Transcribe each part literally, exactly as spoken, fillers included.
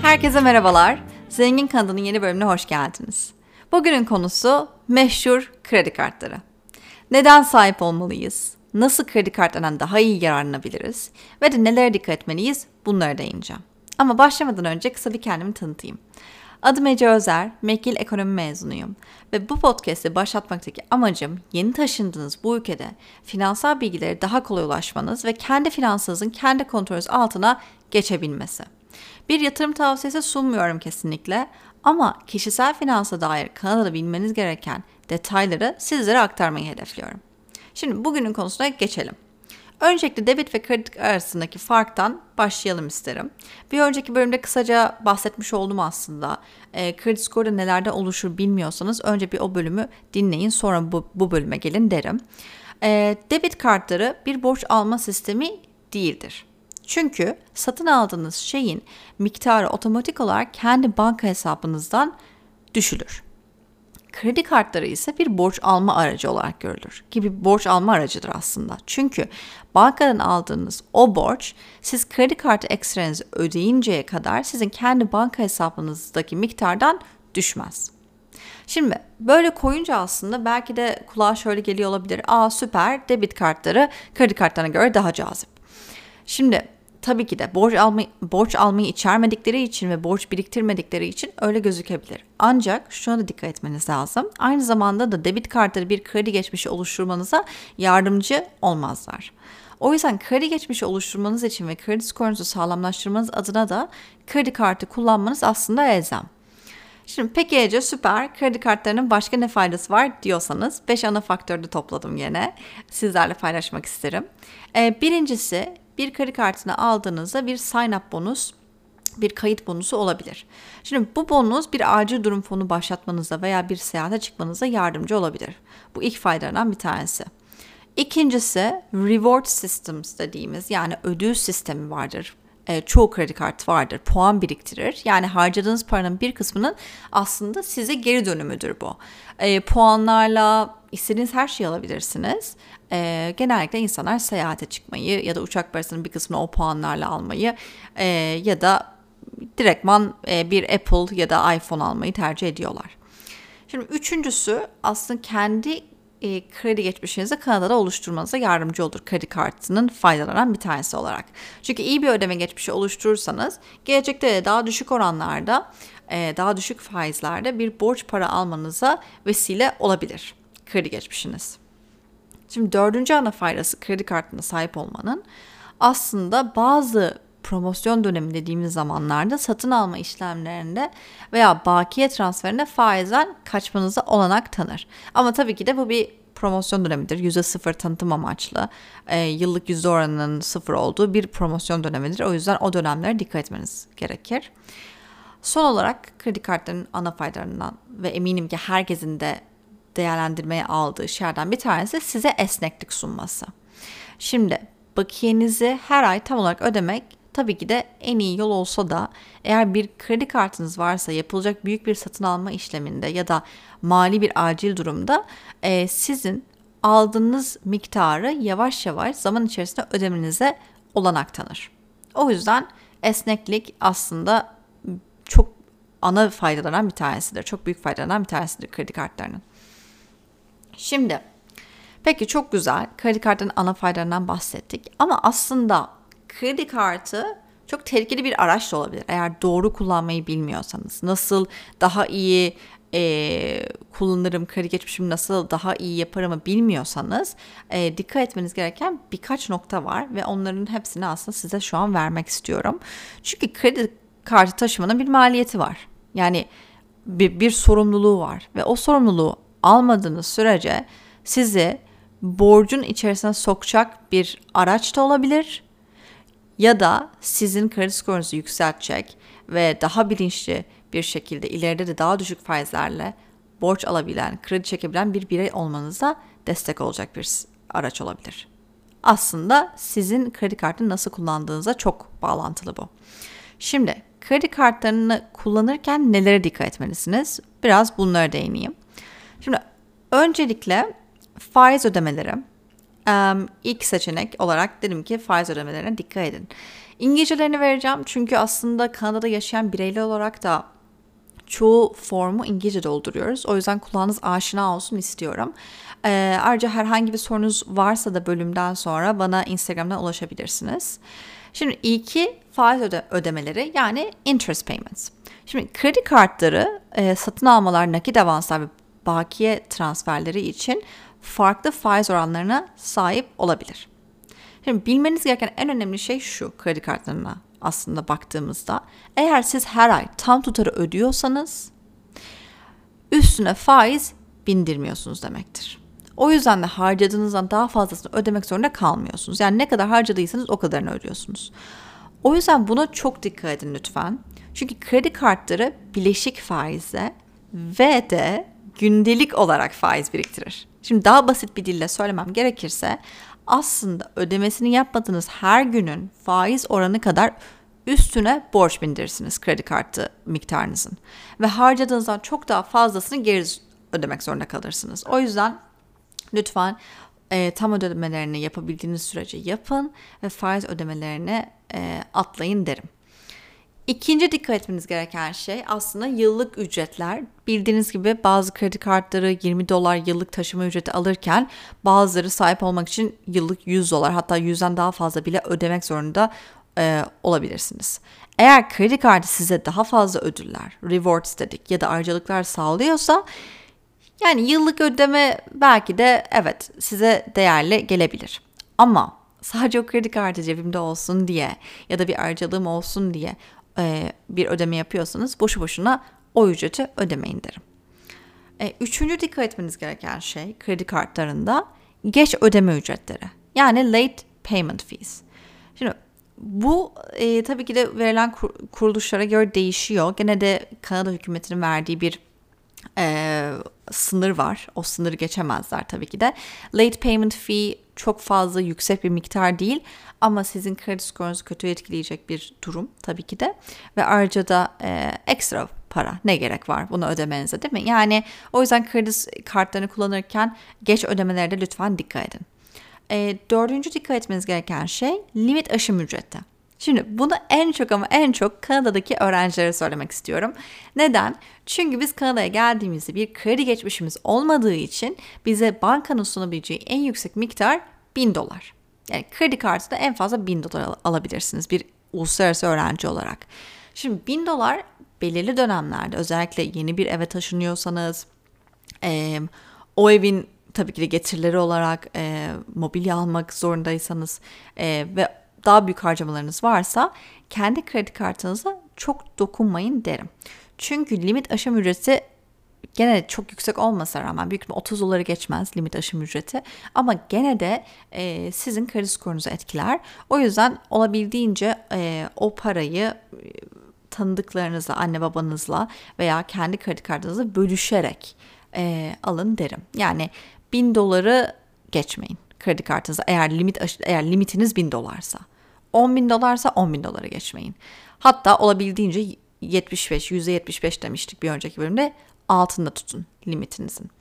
Herkese merhabalar. Zengin Kanadının yeni bölümüne hoş geldiniz. Bugünün konusu meşhur kredi kartları. Neden sahip olmalıyız? Nasıl kredi kartlarından daha iyi yararlanabiliriz? Ve de nelere dikkat etmeliyiz? Bunlara değineceğim. Ama başlamadan önce kısa bir kendimi tanıtayım. Adım Ece Özer, Mekil Ekonomi mezunuyum ve bu podcast'i başlatmaktaki amacım yeni taşındığınız bu ülkede finansal bilgilere daha kolay ulaşmanız ve kendi finansınızın kendi kontrolünüz altına geçebilmesi. Bir yatırım tavsiyesi sunmuyorum kesinlikle ama kişisel finansa dair Kanada'da bilmeniz gereken detayları sizlere aktarmayı hedefliyorum. Şimdi bugünün konusuna geçelim. Öncelikle debit ve kredi arasındaki farktan başlayalım isterim. Bir önceki bölümde kısaca bahsetmiş oldum aslında. E, kredi skoru da nelerden oluşur bilmiyorsanız önce bir o bölümü dinleyin, sonra bu, bu bölüme gelin derim. E, debit kartları bir borç alma sistemi değildir. Çünkü satın aldığınız şeyin miktarı otomatik olarak kendi banka hesabınızdan düşülür. Kredi kartları ise bir borç alma aracı olarak görülür. Ki bir borç alma aracıdır aslında. Çünkü bankadan aldığınız o borç siz kredi kartı ekstranızı ödeyinceye kadar sizin kendi banka hesabınızdaki miktardan düşmez. Şimdi böyle koyunca aslında belki de kulağa şöyle geliyor olabilir. Aa süper, debit kartları kredi kartlarına göre daha cazip. Şimdi tabii ki de borç almayı, borç almayı içermedikleri için ve borç biriktirmedikleri için öyle gözükebilir. Ancak şuna da dikkat etmeniz lazım. Aynı zamanda da debit kartları bir kredi geçmişi oluşturmanıza yardımcı olmazlar. O yüzden kredi geçmişi oluşturmanız için ve kredi skorunuzu sağlamlaştırmanız adına da kredi kartı kullanmanız aslında elzem. Şimdi peki Ece süper, kredi kartlarının başka ne faydası var diyorsanız beş ana faktörde topladım yine. Sizlerle paylaşmak isterim. Ee, birincisi bir kredi kartını aldığınızda bir sign up bonus, bir kayıt bonusu olabilir. Şimdi bu bonus bir acil durum fonu başlatmanıza veya bir seyahate çıkmanıza yardımcı olabilir. Bu ilk faydalardan bir tanesi. İkincisi reward systems dediğimiz yani ödül sistemi vardır. E, çoğu kredi kartı vardır. Puan biriktirir. Yani harcadığınız paranın bir kısmının aslında size geri dönümüdür bu. E, puanlarla istediğiniz her şeyi alabilirsiniz. E, genellikle insanlar seyahate çıkmayı ya da uçak parasının bir kısmını o puanlarla almayı e, ya da direktman e, bir Apple ya da iPhone almayı tercih ediyorlar. Şimdi üçüncüsü aslında kendi E, kredi geçmişinizi Kanada'da oluşturmanıza yardımcı olur kredi kartının faydalarından bir tanesi olarak. Çünkü iyi bir ödeme geçmişi oluşturursanız gelecekte de daha düşük oranlarda, e, daha düşük faizlerde bir borç para almanıza vesile olabilir kredi geçmişiniz. Şimdi dördüncü ana faydası kredi kartına sahip olmanın aslında bazı promosyon dönemi dediğimiz zamanlarda satın alma işlemlerinde veya bakiye transferinde faizden kaçmanıza olanak tanır. Ama tabii ki de bu bir promosyon dönemidir. yüzde sıfır tanıtım amaçlı, e, yıllık yüzde oranının sıfır olduğu bir promosyon dönemidir. O yüzden o dönemlere dikkat etmeniz gerekir. Son olarak kredi kartlarının ana faydalarından ve eminim ki herkesin de değerlendirmeye aldığı şeylerden bir tanesi size esneklik sunması. Şimdi bakiyenizi her ay tam olarak ödemek tabii ki de en iyi yol olsa da eğer bir kredi kartınız varsa yapılacak büyük bir satın alma işleminde ya da mali bir acil durumda e, sizin aldığınız miktarı yavaş yavaş zaman içerisinde ödemenize olanak tanır. O yüzden esneklik aslında çok ana faydalarından bir tanesidir. Çok büyük faydalarından bir tanesidir kredi kartlarının. Şimdi peki çok güzel kredi kartının ana faydalarından bahsettik ama aslında kredi kartı çok tehlikeli bir araç da olabilir eğer doğru kullanmayı bilmiyorsanız. Nasıl daha iyi e, kullanırım, kredi geçmişimi nasıl daha iyi yaparımı bilmiyorsanız e, dikkat etmeniz gereken birkaç nokta var ve onların hepsini aslında size şu an vermek istiyorum. Çünkü kredi kartı taşımanın bir maliyeti var. Yani bir, bir sorumluluğu var ve o sorumluluğu almadığınız sürece sizi borcun içerisine sokacak bir araç da olabilir. Ya da sizin kredi skorunuzu yükseltecek ve daha bilinçli bir şekilde ileride de daha düşük faizlerle borç alabilen, kredi çekebilen bir birey olmanıza destek olacak bir araç olabilir. Aslında sizin kredi kartını nasıl kullandığınıza çok bağlantılı bu. Şimdi kredi kartlarını kullanırken nelere dikkat etmelisiniz? Biraz bunlara değineyim. Şimdi öncelikle faiz ödemeleri Um, ilk seçenek olarak dedim ki faiz ödemelerine dikkat edin. İngilizcelerini vereceğim çünkü aslında Kanada'da yaşayan bireyler olarak da çoğu formu İngilizce dolduruyoruz. O yüzden kulağınız aşina olsun istiyorum. Ee, ayrıca herhangi bir sorunuz varsa da bölümden sonra bana Instagram'dan ulaşabilirsiniz. Şimdi ilki faiz öde- ödemeleri yani interest payments. Şimdi kredi kartları e, satın almalar, nakit avanslar ve bakiye transferleri için farklı faiz oranlarına sahip olabilir. Şimdi bilmeniz gereken en önemli şey şu kredi kartlarına aslında baktığımızda. Eğer siz her ay tam tutarı ödüyorsanız üstüne faiz bindirmiyorsunuz demektir. O yüzden de harcadığınızdan daha fazlasını ödemek zorunda kalmıyorsunuz. Yani ne kadar harcadıysanız o kadarını ödüyorsunuz. O yüzden buna çok dikkat edin lütfen. Çünkü kredi kartları bileşik faizle ve de gündelik olarak faiz biriktirir. Şimdi daha basit bir dille söylemem gerekirse aslında ödemesini yapmadığınız her günün faiz oranı kadar üstüne borç bindirirsiniz kredi kartı miktarınızın. Ve harcadığınızdan çok daha fazlasını geri ödemek zorunda kalırsınız. O yüzden lütfen e, tam ödemelerini yapabildiğiniz sürece yapın ve faiz ödemelerini e, atlayın derim. İkinci dikkat etmeniz gereken şey aslında yıllık ücretler. Bildiğiniz gibi bazı kredi kartları yirmi dolar yıllık taşıma ücreti alırken bazıları sahip olmak için yıllık yüz dolar hatta yüzden daha fazla bile ödemek zorunda e, olabilirsiniz. Eğer kredi kartı size daha fazla ödüller, rewards dedik ya da ayrıcalıklar sağlıyorsa yani yıllık ödeme belki de evet size değerli gelebilir. Ama sadece o kredi kartı cebimde olsun diye ya da bir ayrıcalığım olsun diye e, bir ödeme yapıyorsanız boşu boşuna o ücreti ödemeyin derim. E, üçüncü dikkat etmeniz gereken şey kredi kartlarında geç ödeme ücretleri. Yani late payment fees. Şimdi bu e, tabii ki de verilen kur, kuruluşlara göre değişiyor. Gene de Kanada hükümetinin verdiği bir e, sınır var. O sınırı geçemezler tabii ki de. Late payment fee çok fazla yüksek bir miktar değil ama sizin kredi skorunuzu kötü etkileyecek bir durum tabii ki de. Ve ayrıca da e, ekstra para ne gerek var bunu ödemenize değil mi? Yani o yüzden kredi kartlarını kullanırken geç ödemelerde lütfen dikkat edin. E, dördüncü dikkat etmeniz gereken şey limit aşım ücreti. Şimdi bunu en çok ama en çok Kanada'daki öğrencilere söylemek istiyorum. Neden? Çünkü biz Kanada'ya geldiğimizde bir kredi geçmişimiz olmadığı için bize bankanın sunabileceği en yüksek miktar bin dolar. Yani kredi kartı da en fazla bin dolar al- alabilirsiniz bir uluslararası öğrenci olarak. Şimdi bin dolar belirli dönemlerde özellikle yeni bir eve taşınıyorsanız, e, o evin tabii ki de getirileri olarak e, mobilya almak zorundaysanız e, ve daha büyük harcamalarınız varsa kendi kredi kartınıza çok dokunmayın derim. Çünkü limit aşım ücreti gene çok yüksek olmasına rağmen büyük bir otuz doları geçmez limit aşım ücreti ama gene de e, sizin kredi skorunuzu etkiler. O yüzden olabildiğince e, o parayı e, tanıdıklarınızla, anne babanızla veya kendi kredi kartınızla bölüşerek e, alın derim. Yani bin doları geçmeyin kredi kartınıza eğer limit eğer limitiniz bin dolarsa. on bin dolarsa on bin dolara geçmeyin. Hatta olabildiğince yetmiş beş, yüzde yetmiş beş demiştik bir önceki bölümde altında tutun limitinizin.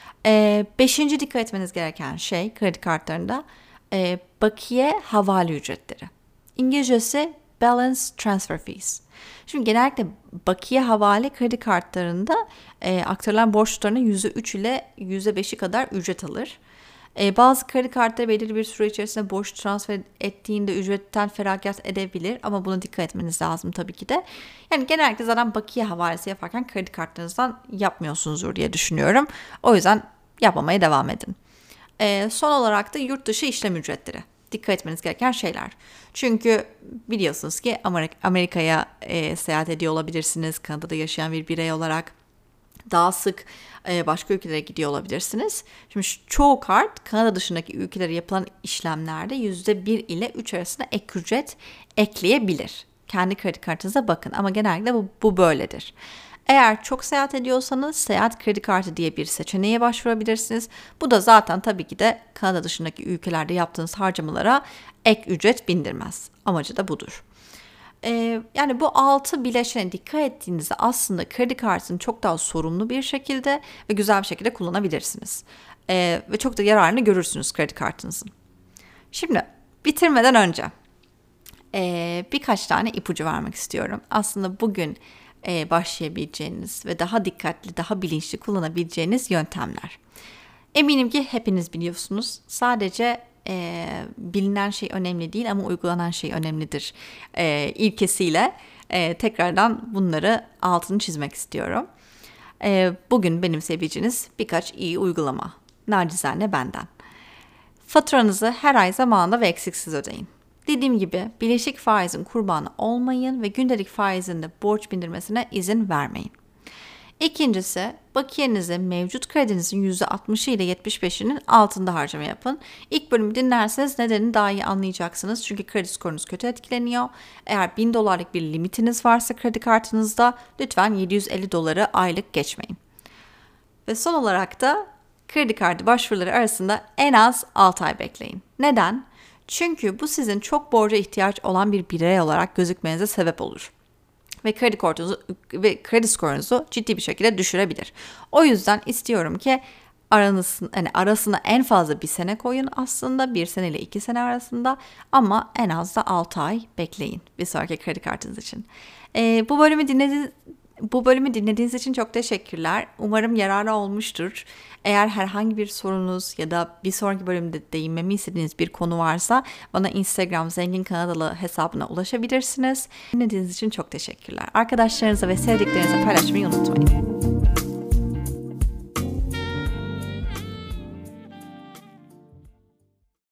Ee, beşinci dikkat etmeniz gereken şey kredi kartlarında e, bakiye havale ücretleri. İngilizcesi balance transfer fees. Şimdi genellikle bakiye havale kredi kartlarında e, aktarılan borç tutarının yüzde üç ile yüzde beşi kadar ücret alır. E, bazı kredi kartları belirli bir süre içerisinde borç transfer ettiğinde ücretten feragat edebilir ama buna dikkat etmeniz lazım tabii ki de. Yani genellikle zaten bakiye havalesi yaparken kredi kartlarınızdan yapmıyorsunuzdur diye düşünüyorum. O yüzden yapmamaya devam edin. E, son olarak da yurt dışı işlem ücretleri. Dikkat etmeniz gereken şeyler. Çünkü biliyorsunuz ki Amerik- Amerika'ya e, seyahat ediyor olabilirsiniz. Kanada'da yaşayan bir birey olarak daha sık e, başka ülkelere gidiyor olabilirsiniz. Şimdi çoğu kart Kanada dışındaki ülkelere yapılan işlemlerde yüzde bir ile üç arasında ek ücret ekleyebilir. Kendi kredi kartınıza bakın ama genellikle bu, bu böyledir. Eğer çok seyahat ediyorsanız seyahat kredi kartı diye bir seçeneğe başvurabilirsiniz. Bu da zaten tabii ki de Kanada dışındaki ülkelerde yaptığınız harcamalara ek ücret bindirmez. Amacı da budur. Ee, yani bu altı bileşene dikkat ettiğinizde aslında kredi kartını çok daha sorumlu bir şekilde ve güzel bir şekilde kullanabilirsiniz. Ee, ve çok da yararını görürsünüz kredi kartınızın. Şimdi bitirmeden önce Ee, birkaç tane ipucu vermek istiyorum. Aslında bugün e, başlayabileceğiniz ve daha dikkatli, daha bilinçli kullanabileceğiniz yöntemler. Eminim ki hepiniz biliyorsunuz. Sadece e, bilinen şey önemli değil ama uygulanan şey önemlidir e, ilkesiyle e, tekrardan bunları altını çizmek istiyorum. E, bugün benimseyebileceğiniz birkaç iyi uygulama. Nacizane benden. Faturanızı her ay zamanında ve eksiksiz ödeyin. Dediğim gibi bileşik faizin kurbanı olmayın ve gündelik faizin de borç bindirmesine izin vermeyin. İkincisi, bakiyenizi mevcut kredinizin yüzde altmışı ile yetmiş beşinin altında harcama yapın. İlk bölümü dinlerseniz nedenini daha iyi anlayacaksınız. Çünkü kredi skorunuz kötü etkileniyor. Eğer bin dolarlık bir limitiniz varsa kredi kartınızda lütfen yedi yüz elli doları aylık geçmeyin. Ve son olarak da kredi kartı başvuruları arasında en az altı ay bekleyin. Neden? Çünkü bu sizin çok borca ihtiyaç olan bir birey olarak gözükmenize sebep olur. Ve kredi kartınızı ve kredi skorunuzu ciddi bir şekilde düşürebilir. O yüzden istiyorum ki aranızın, yani arasına en fazla bir sene koyun aslında. Bir sene ile iki sene arasında ama en az da altı ay bekleyin bir sonraki kredi kartınız için. Ee, bu bölümü dinlediğiniz Bu bölümü dinlediğiniz için çok teşekkürler. Umarım yararlı olmuştur. Eğer herhangi bir sorunuz ya da bir sonraki bölümde değinmemi istediğiniz bir konu varsa bana Instagram Zengin Kanadalı hesabına ulaşabilirsiniz. Dinlediğiniz için çok teşekkürler. Arkadaşlarınızla ve sevdiklerinize paylaşmayı unutmayın.